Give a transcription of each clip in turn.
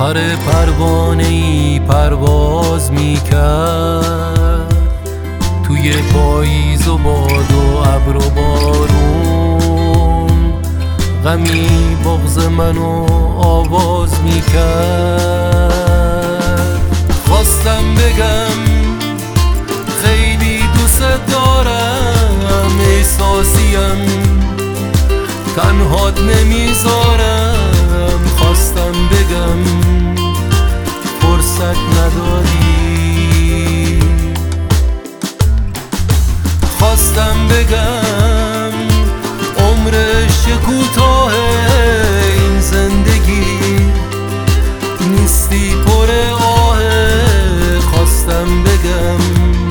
پر پروانه‌ای پرواز میکرد توی پاییز و باد و ابر و بارون، غمی بغض منو آواز میکرد. خواستم بگم خیلی دوست دارم، احساسیم تنهات نمیذارم. خواستم بگم فرصت نداری، خواستم بگم عمرش کوتاه این زندگی، نیستی پر آه. خواستم بگم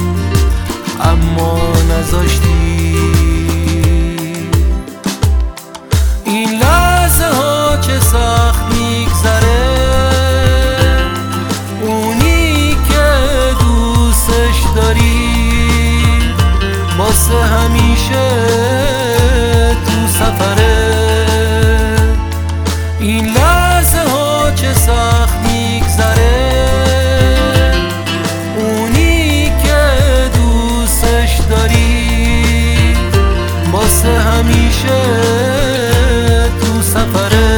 اما نذاشتی. این لحظه ها چه سخت میگذره، اونی که دوستش داری واسه همیشه تو سفره. این لحظه ها چه سخت میگذره، اونی که دوستش داری واسه همیشه تو سفره.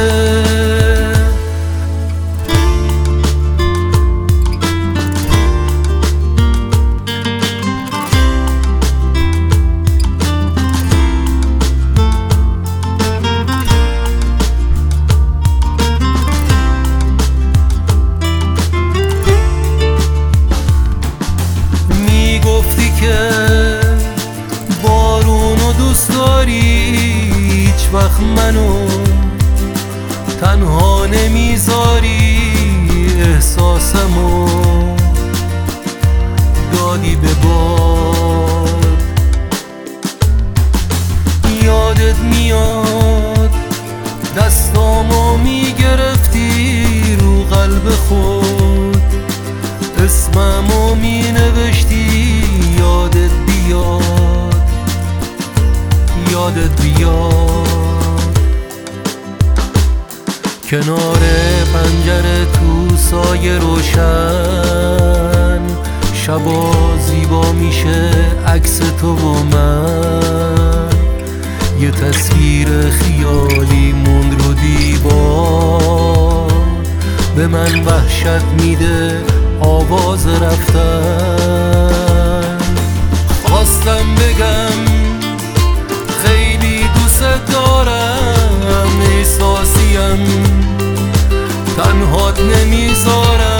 بارونو دوست داری، هیچ وقت منو تنها نمیذاری. احساسمو دادی به باد، یادت میاد دستامو میگرفتی رو قلب خود، اسممو مینوشتی. یادت بیاد، یادت بیاد کنار پنجره تو سایه روشن، شبا زیبا میشه عکس تو و من. یه تصویر خیالی موند رو دیوار، به من وحشت میده آواز رفتن. خواستم بگم خیلی دوست دارم، احساسیم تنهات نمیذارم.